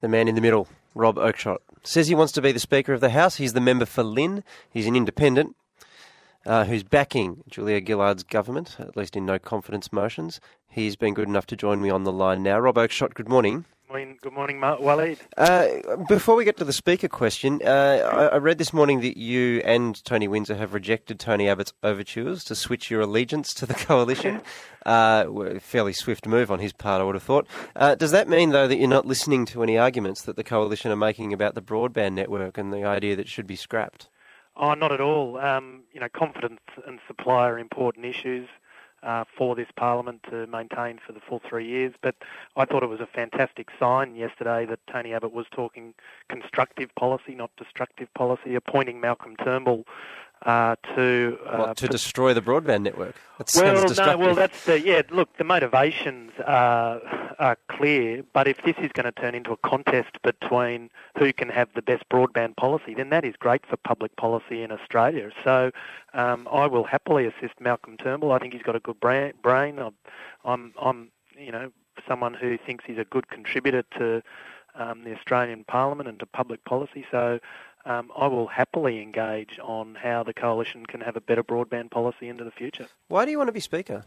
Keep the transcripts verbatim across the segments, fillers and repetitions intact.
The man in the middle, Rob Oakeshott, says he wants to be the Speaker of the House. He's the member for Lynn. He's an independent uh, who's backing Julia Gillard's government, at least in no confidence motions. He's been good enough to join me on the line now. Rob Oakeshott, good morning. Good morning, Mark Waleed. Uh, before we get to the Speaker question, uh, I, I read this morning that you and Tony Windsor have rejected Tony Abbott's overtures to switch your allegiance to the coalition. uh, fairly swift move on his part, I would have thought. Uh, does that mean, though, that you're not listening to any arguments that the coalition are making about the broadband network and the idea that it should be scrapped? Oh, not at all. Um, you know, confidence and supply are important issues Uh, for this Parliament to maintain for the full three years. But I thought it was a fantastic sign yesterday that Tony Abbott was talking constructive policy, not destructive policy, appointing Malcolm Turnbull uh, to... Uh, what, to p- destroy the broadband network? That well, sounds destructive. no, well, that's the... Yeah, look, the motivations are, are clear, but if this is going to turn into a contest between who can have the best broadband policy, then that is great for public policy in Australia. So um, I will happily assist Malcolm Turnbull. I think he's got a good brain. brain. I'm, I'm, I'm, you know, someone who thinks he's a good contributor to um, the Australian Parliament and to public policy. So um, I will happily engage on how the coalition can have a better broadband policy into the future. Why do you want to be Speaker?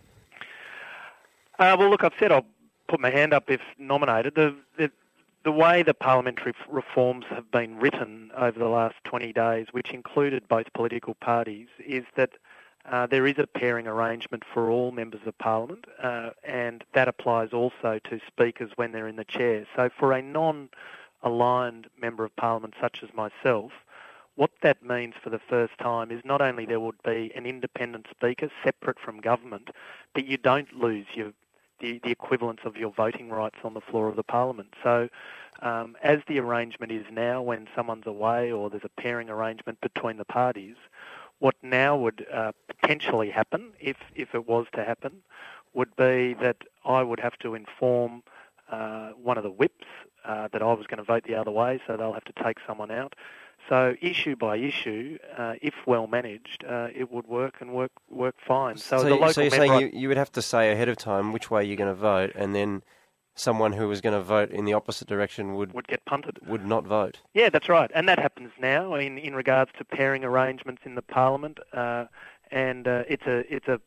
Uh, well, look, I've said I'll put my hand up if nominated. The, the The way the parliamentary reforms have been written over the last twenty days, which included both political parties, is that uh, there is a pairing arrangement for all members of Parliament, uh, and that applies also to speakers when they're in the chair. So for a non-aligned member of Parliament such as myself, what that means for the first time is not only there would be an independent speaker separate from government, but you don't lose your The, the equivalence of your voting rights on the floor of the Parliament. So um, as the arrangement is now, when someone's away or there's a pairing arrangement between the parties, what now would uh, potentially happen, if, if it was to happen, would be that I would have to inform uh, one of the whips uh, that I was going to vote the other way, so they'll have to take someone out. So issue by issue, uh, if well managed, uh, it would work and work work fine. So, so, the local so you're member saying you, you would have to say ahead of time which way you're going to vote, and then someone who was going to vote in the opposite direction would would get punted, would not vote. Yeah, that's right, and that happens now in in regards to pairing arrangements in the Parliament, uh, and uh, it's a it's a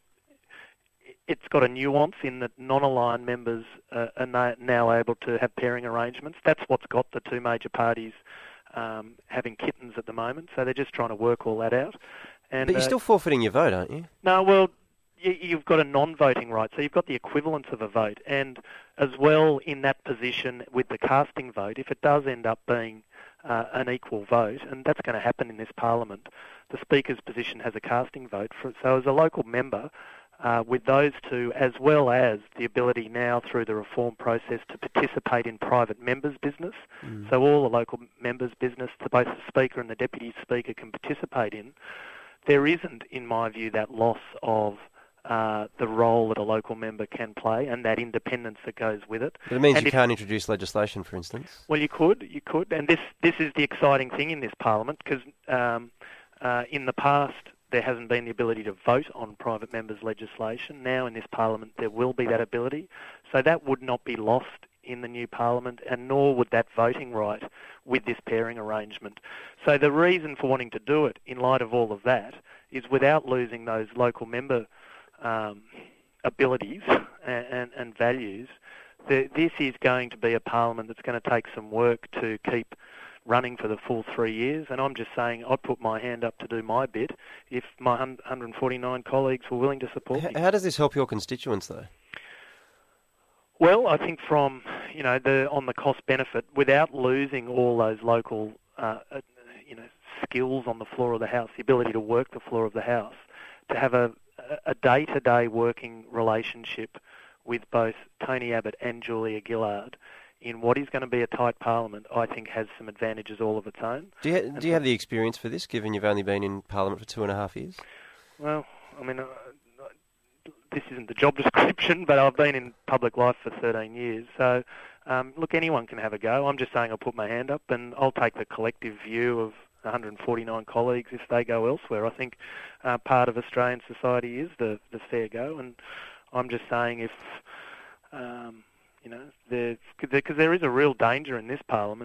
it's got a nuance in that non-aligned members uh, are now able to have pairing arrangements. That's what's got the two major parties Um, having kittens at the moment, so they're just trying to work all that out. And, but you're uh, still forfeiting your vote, aren't you? No, well, you, you've got a non-voting right, so you've got the equivalence of a vote. And as well, in that position with the casting vote, if it does end up being uh, an equal vote, and that's going to happen in this Parliament, the Speaker's position has a casting vote. For, so as a local member, Uh, with those two, as well as the ability now through the reform process to participate in private members' business. Mm. So all the local members' business that both the Speaker and the Deputy Speaker can participate in. There isn't, in my view, that loss of uh, the role that a local member can play and that independence that goes with it. But it means and you if, can't introduce legislation, for instance. Well, you could, you could. And this, this is the exciting thing in this Parliament, because um, uh, in the past, there hasn't been the ability to vote on private members' legislation. Now in this Parliament there will be that ability. So that would not be lost in the new Parliament, and nor would that voting right with this pairing arrangement. So the reason for wanting to do it in light of all of that is without losing those local member um, abilities and, and, and values, the, this is going to be a Parliament that's going to take some work to keep running for the full three years, and I'm just saying I'd put my hand up to do my bit if my one hundred forty-nine colleagues were willing to support How, me. how does this help your constituents, though? Well, I think from, you know, the on the cost benefit, without losing all those local, uh, uh, you know, skills on the floor of the House, the ability to work the floor of the House, to have a, a day-to-day working relationship with both Tony Abbott and Julia Gillard in what is going to be a tight Parliament, I think has some advantages all of its own. Do you, ha- do you have the experience for this, given you've only been in Parliament for two and a half years? Well, I mean, uh, this isn't the job description, but I've been in public life for thirteen years. So, um, look, anyone can have a go. I'm just saying I'll put my hand up and I'll take the collective view of one hundred forty-nine colleagues if they go elsewhere. I think uh, part of Australian society is the, the fair go, and I'm just saying if... Um, You know, because there is a real danger in this parliament